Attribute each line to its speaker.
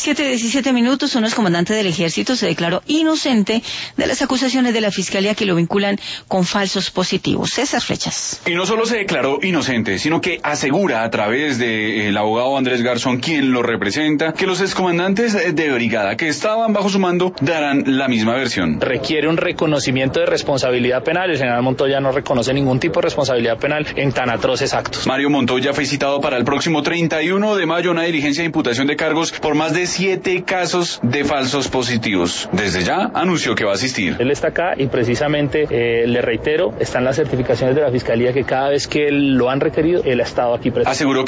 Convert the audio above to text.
Speaker 1: 7:17, un excomandante del ejército se declaró inocente de las acusaciones de la fiscalía que lo vinculan con falsos positivos. César Flechas.
Speaker 2: Y no solo se declaró inocente, sino que asegura a través del abogado Andrés Garzón, quien lo representa, que los excomandantes de brigada que estaban bajo su mando darán la misma versión.
Speaker 3: Requiere un reconocimiento de responsabilidad penal. El general Montoya no reconoce ningún tipo de responsabilidad penal en tan atroces actos.
Speaker 2: Mario Montoya fue citado para el próximo 31 de mayo a una diligencia de imputación de cargos por más de 7 casos de falsos positivos. Desde ya anunció que va a asistir.
Speaker 3: Él está acá y precisamente, le reitero, están las certificaciones de la Fiscalía que cada vez que lo han requerido, él ha estado aquí presente.
Speaker 2: Aseguró